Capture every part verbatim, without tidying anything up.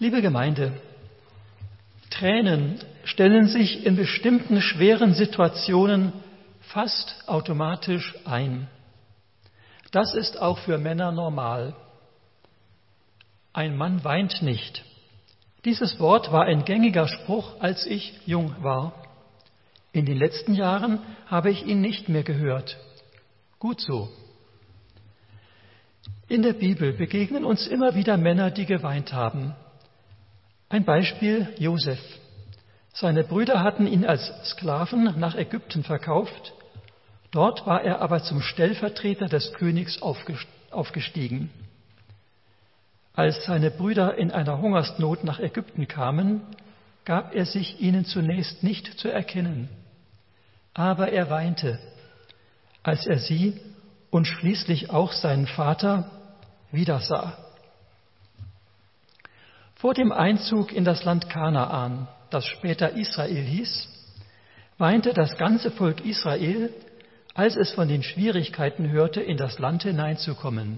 Liebe Gemeinde, Tränen stellen sich in bestimmten schweren Situationen fast automatisch ein. Das ist auch für Männer normal. Ein Mann weint nicht. Dieses Wort war ein gängiger Spruch, als ich jung war. In den letzten Jahren habe ich ihn nicht mehr gehört. Gut so. In der Bibel begegnen uns immer wieder Männer, die geweint haben. Ein Beispiel: Josef. Seine Brüder hatten ihn als Sklaven nach Ägypten verkauft. Dort war er aber zum Stellvertreter des Königs aufgestiegen. Als seine Brüder in einer Hungersnot nach Ägypten kamen, gab er sich ihnen zunächst nicht zu erkennen. Aber er weinte, als er sie und schließlich auch seinen Vater wiedersah. Vor dem Einzug in das Land Kanaan, das später Israel hieß, weinte das ganze Volk Israel, als es von den Schwierigkeiten hörte, in das Land hineinzukommen.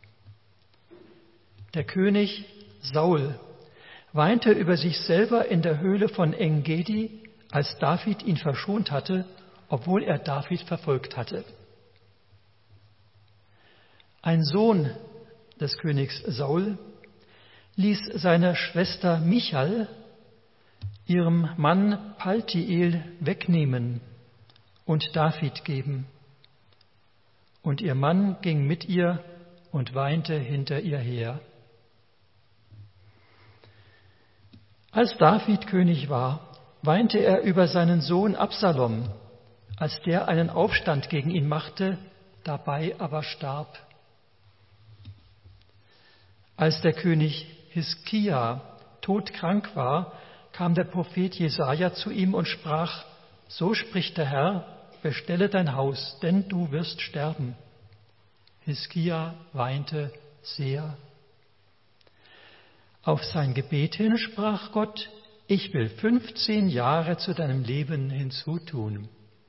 Der König Saul weinte über sich selber in der Höhle von En-Gedi, als David ihn verschont hatte, obwohl er David verfolgt hatte. Ein Sohn des Königs Saul ließ seine Schwester Michal ihrem Mann Paltiel wegnehmen und David geben. Und ihr Mann ging mit ihr und weinte hinter ihr her. Als David König war, weinte er über seinen Sohn Absalom, als der einen Aufstand gegen ihn machte, dabei aber starb. Als der König Hiskia todkrank war, kam der Prophet Jesaja zu ihm und sprach: So spricht der Herr, bestelle dein Haus, denn du wirst sterben. Hiskia weinte sehr. Auf sein Gebet hin sprach Gott: Ich will fünfzehn Jahre zu deinem Leben hinzutun.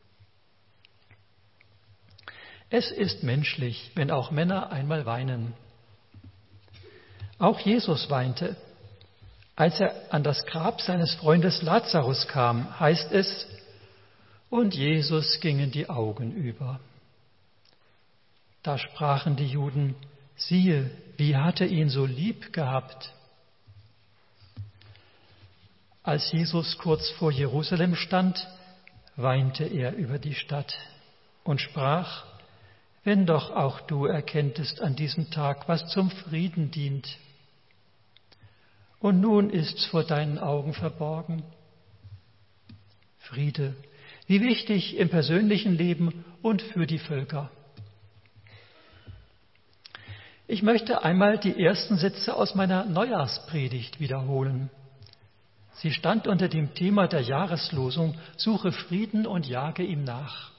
Es ist menschlich, wenn auch Männer einmal weinen. Auch Jesus weinte. Als er an das Grab seines Freundes Lazarus kam, heißt es, und Jesus gingen die Augen über. Da sprachen die Juden: Siehe, wie hat er ihn so lieb gehabt. Als Jesus kurz vor Jerusalem stand, weinte er über die Stadt und sprach: Wenn doch auch du erkenntest an diesem Tag, was zum Frieden dient. Und nun ist's vor deinen Augen verborgen. Friede, wie wichtig im persönlichen Leben und für die Völker. Ich möchte einmal die ersten Sätze aus meiner Neujahrspredigt wiederholen. Sie stand unter dem Thema der Jahreslosung: Suche Frieden und jage ihm nach.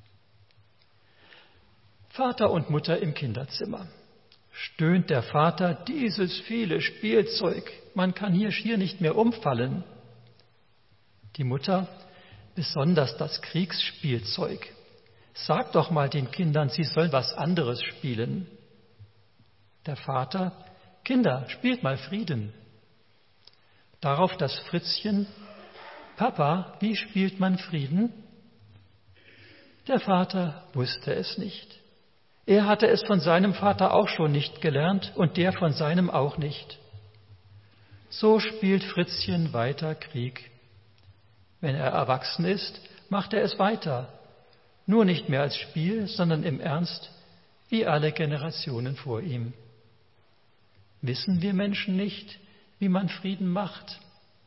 Vater und Mutter im Kinderzimmer. Stöhnt der Vater: Dieses viele Spielzeug, man kann hier schier nicht mehr umfallen. Die Mutter: Besonders das Kriegsspielzeug. Sag doch mal den Kindern, sie sollen was anderes spielen. Der Vater: Kinder, spielt mal Frieden. Darauf das Fritzchen: Papa, wie spielt man Frieden? Der Vater wusste es nicht. Er hatte es von seinem Vater auch schon nicht gelernt und der von seinem auch nicht. So spielt Fritzchen weiter Krieg. Wenn er erwachsen ist, macht er es weiter. Nur nicht mehr als Spiel, sondern im Ernst, wie alle Generationen vor ihm. Wissen wir Menschen nicht, wie man Frieden macht?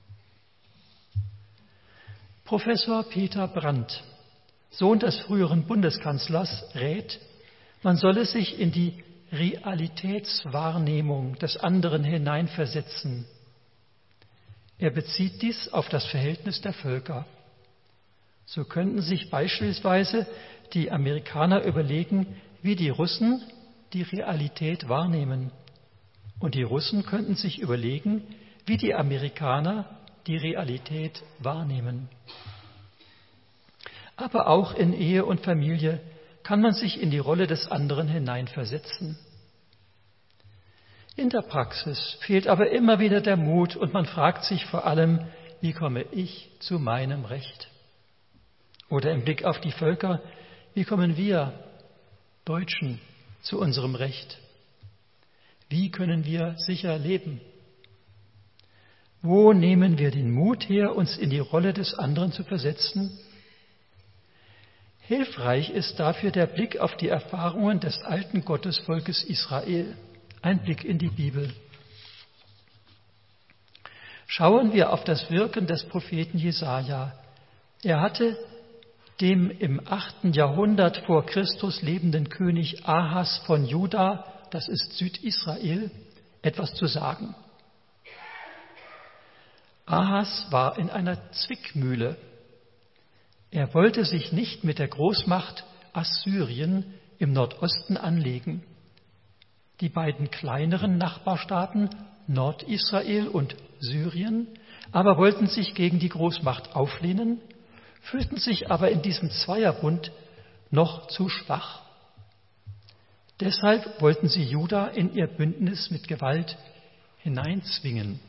Professor Peter Brandt, Sohn des früheren Bundeskanzlers, rät, man solle sich in die Realitätswahrnehmung des anderen hineinversetzen. Er bezieht dies auf das Verhältnis der Völker. So könnten sich beispielsweise die Amerikaner überlegen, wie die Russen die Realität wahrnehmen. Und die Russen könnten sich überlegen, wie die Amerikaner die Realität wahrnehmen. Aber auch in Ehe und Familie kann man sich in die Rolle des anderen hineinversetzen. In der Praxis fehlt aber immer wieder der Mut und man fragt sich vor allem, wie komme ich zu meinem Recht? Oder im Blick auf die Völker, wie kommen wir Deutschen zu unserem Recht? Wie können wir sicher leben? Wo nehmen wir den Mut her, uns in die Rolle des anderen zu versetzen? Hilfreich ist dafür der Blick auf die Erfahrungen des alten Gottesvolkes Israel, ein Blick in die Bibel. Schauen wir auf das Wirken des Propheten Jesaja. Er hatte dem im achten Jahrhundert vor Christus lebenden König Ahas von Juda, das ist Südisrael, etwas zu sagen. Ahas war in einer Zwickmühle. Er wollte sich nicht mit der Großmacht Assyrien im Nordosten anlegen. Die beiden kleineren Nachbarstaaten Nordisrael und Syrien aber wollten sich gegen die Großmacht auflehnen, fühlten sich aber in diesem Zweierbund noch zu schwach. Deshalb wollten sie Juda in ihr Bündnis mit Gewalt hineinzwingen.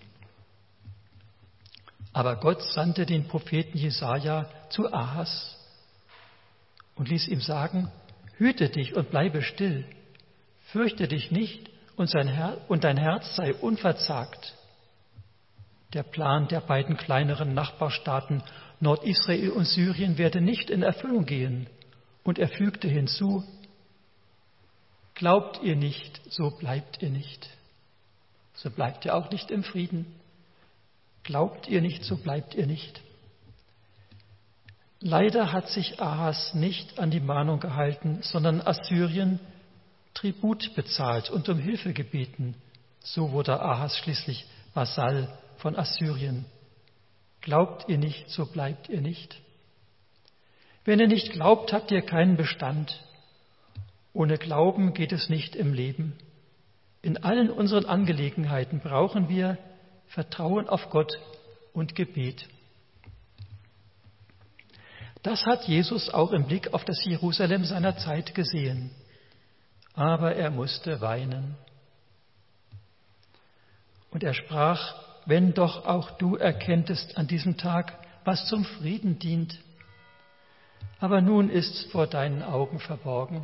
Aber Gott sandte den Propheten Jesaja zu Ahas und ließ ihm sagen: Hüte dich und bleibe still, fürchte dich nicht und, sein Her- und dein Herz sei unverzagt. Der Plan der beiden kleineren Nachbarstaaten Nordisrael und Syrien werde nicht in Erfüllung gehen. Und er fügte hinzu: Glaubt ihr nicht, so bleibt ihr nicht. So bleibt ihr auch nicht im Frieden. Glaubt ihr nicht, so bleibt ihr nicht. Leider hat sich Ahas nicht an die Mahnung gehalten, sondern Assyrien Tribut bezahlt und um Hilfe gebeten. So wurde Ahas schließlich Vasall von Assyrien. Glaubt ihr nicht, so bleibt ihr nicht. Wenn ihr nicht glaubt, habt ihr keinen Bestand. Ohne Glauben geht es nicht im Leben. In allen unseren Angelegenheiten brauchen wir Vertrauen auf Gott und Gebet. Das hat Jesus auch im Blick auf das Jerusalem seiner Zeit gesehen. Aber er musste weinen. Und er sprach: Wenn doch auch du erkenntest an diesem Tag, was zum Frieden dient. Aber nun ist's vor deinen Augen verborgen.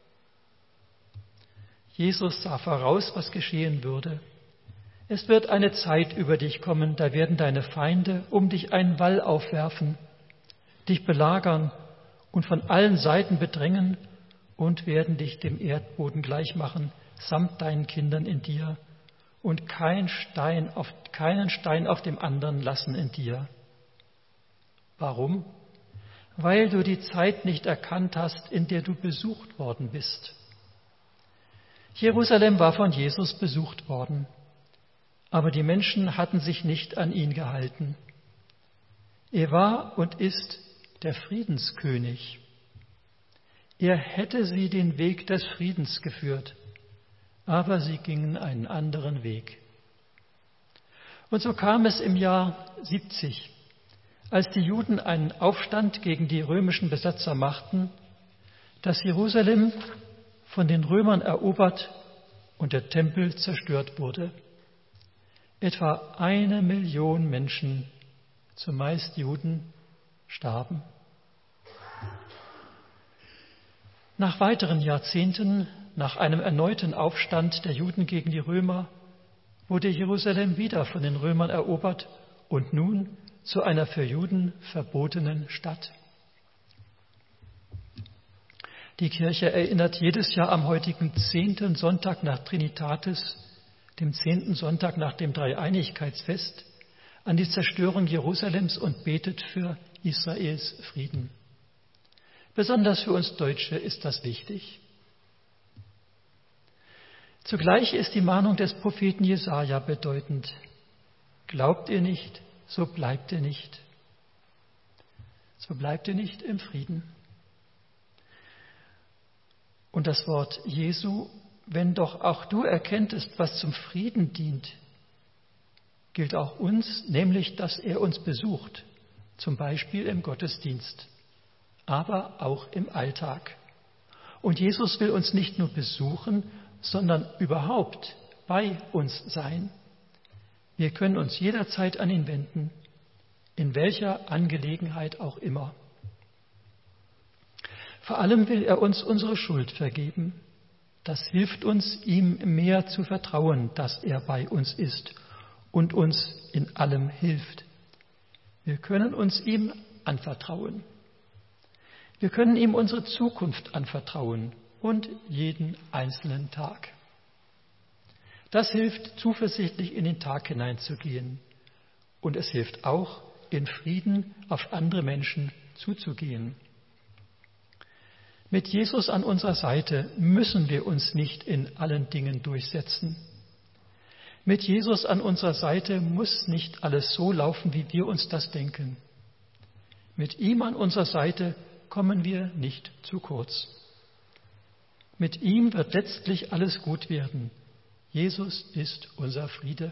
Jesus sah voraus, was geschehen würde. Es wird eine Zeit über dich kommen, da werden deine Feinde um dich einen Wall aufwerfen, dich belagern und von allen Seiten bedrängen und werden dich dem Erdboden gleichmachen, samt deinen Kindern in dir, und kein Stein auf, keinen Stein auf dem anderen lassen in dir. Warum? Weil du die Zeit nicht erkannt hast, in der du besucht worden bist. Jerusalem war von Jesus besucht worden. Aber die Menschen hatten sich nicht an ihn gehalten. Er war und ist der Friedenskönig. Er hätte sie den Weg des Friedens geführt, aber sie gingen einen anderen Weg. Und so kam es im Jahr siebzig, als die Juden einen Aufstand gegen die römischen Besetzer machten, dass Jerusalem von den Römern erobert und der Tempel zerstört wurde. Etwa eine Million Menschen, zumeist Juden, starben. Nach weiteren Jahrzehnten, nach einem erneuten Aufstand der Juden gegen die Römer, wurde Jerusalem wieder von den Römern erobert und nun zu einer für Juden verbotenen Stadt. Die Kirche erinnert jedes Jahr am heutigen zehnten Sonntag nach Trinitatis, dem zehnten Sonntag nach dem Dreieinigkeitsfest, an die Zerstörung Jerusalems und betet für Israels Frieden. Besonders für uns Deutsche ist das wichtig. Zugleich ist die Mahnung des Propheten Jesaja bedeutend. Glaubt ihr nicht, so bleibt ihr nicht. So bleibt ihr nicht im Frieden. Und das Wort Jesu: Wenn doch auch du erkenntest, was zum Frieden dient, gilt auch uns, nämlich, dass er uns besucht, zum Beispiel im Gottesdienst, aber auch im Alltag. Und Jesus will uns nicht nur besuchen, sondern überhaupt bei uns sein. Wir können uns jederzeit an ihn wenden, in welcher Angelegenheit auch immer. Vor allem will er uns unsere Schuld vergeben. Das hilft uns, ihm mehr zu vertrauen, dass er bei uns ist und uns in allem hilft. Wir können uns ihm anvertrauen. Wir können ihm unsere Zukunft anvertrauen und jeden einzelnen Tag. Das hilft, zuversichtlich in den Tag hineinzugehen. Und es hilft auch, in Frieden auf andere Menschen zuzugehen. Mit Jesus an unserer Seite müssen wir uns nicht in allen Dingen durchsetzen. Mit Jesus an unserer Seite muss nicht alles so laufen, wie wir uns das denken. Mit ihm an unserer Seite kommen wir nicht zu kurz. Mit ihm wird letztlich alles gut werden. Jesus ist unser Friede.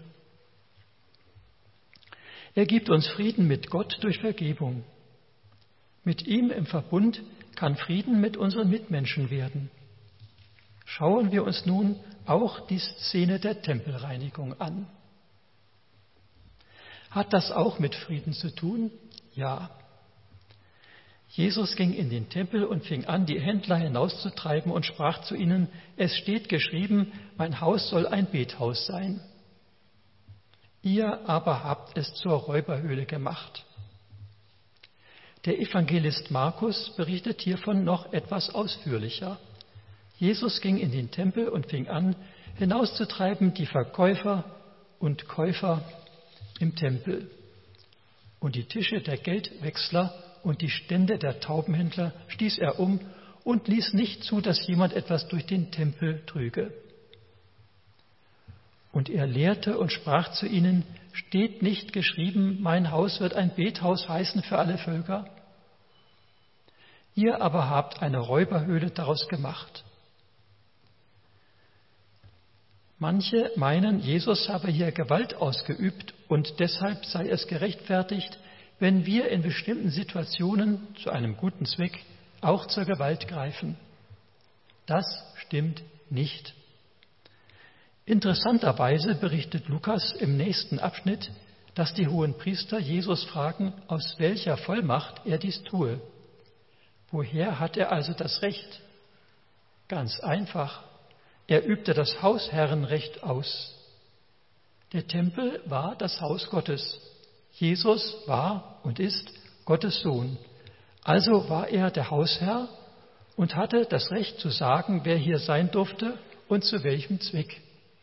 Er gibt uns Frieden mit Gott durch Vergebung. Mit ihm im Verbund kann Frieden mit unseren Mitmenschen werden. Schauen wir uns nun auch die Szene der Tempelreinigung an. Hat das auch mit Frieden zu tun? Ja. Jesus ging in den Tempel und fing an, die Händler hinauszutreiben und sprach zu ihnen: Es steht geschrieben, mein Haus soll ein Bethaus sein. Ihr aber habt es zur Räuberhöhle gemacht. Der Evangelist Markus berichtet hiervon noch etwas ausführlicher. Jesus ging in den Tempel und fing an, hinauszutreiben die Verkäufer und Käufer im Tempel. Und die Tische der Geldwechsler und die Stände der Taubenhändler stieß er um und ließ nicht zu, dass jemand etwas durch den Tempel trüge. Und er lehrte und sprach zu ihnen: Steht nicht geschrieben, mein Haus wird ein Bethaus heißen für alle Völker? Ihr aber habt eine Räuberhöhle daraus gemacht. Manche meinen, Jesus habe hier Gewalt ausgeübt und deshalb sei es gerechtfertigt, wenn wir in bestimmten Situationen zu einem guten Zweck auch zur Gewalt greifen. Das stimmt nicht. Interessanterweise berichtet Lukas im nächsten Abschnitt, dass die Hohenpriester Jesus fragen, aus welcher Vollmacht er dies tue. Woher hat er also das Recht? Ganz einfach. Er übte das Hausherrenrecht aus. Der Tempel war das Haus Gottes. Jesus war und ist Gottes Sohn. Also war er der Hausherr und hatte das Recht zu sagen, wer hier sein durfte und zu welchem Zweck.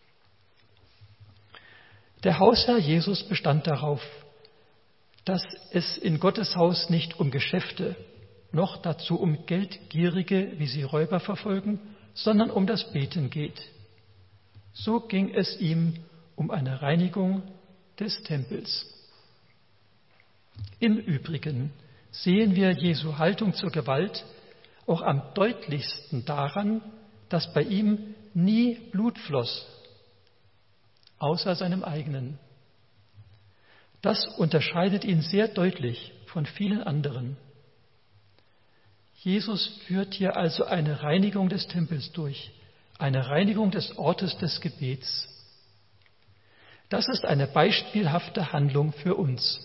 Der Hausherr Jesus bestand darauf, dass es in Gottes Haus nicht um Geschäfte, noch dazu um Geldgierige, wie sie Räuber verfolgen, sondern um das Beten geht. So ging es ihm um eine Reinigung des Tempels. Im Übrigen sehen wir Jesu Haltung zur Gewalt auch am deutlichsten daran, dass bei ihm nie Blut floss, außer seinem eigenen. Das unterscheidet ihn sehr deutlich von vielen anderen. Jesus führt hier also eine Reinigung des Tempels durch, eine Reinigung des Ortes des Gebets. Das ist eine beispielhafte Handlung für uns.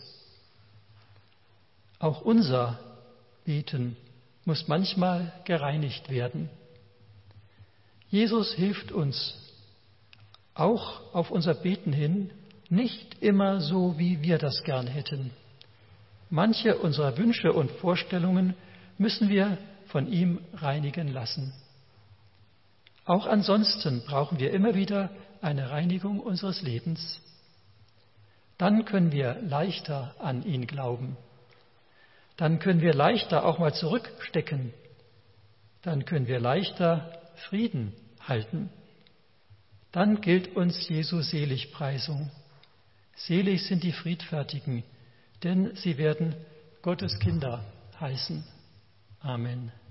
Auch unser Beten muss manchmal gereinigt werden. Jesus hilft uns, auch auf unser Beten hin, nicht immer so, wie wir das gern hätten. Manche unserer Wünsche und Vorstellungen müssen wir von ihm reinigen lassen. Auch ansonsten brauchen wir immer wieder eine Reinigung unseres Lebens. Dann können wir leichter an ihn glauben. Dann können wir leichter auch mal zurückstecken. Dann können wir leichter Frieden halten. Dann gilt uns Jesu Seligpreisung. Selig sind die Friedfertigen, denn sie werden Gottes Kinder heißen. Amen.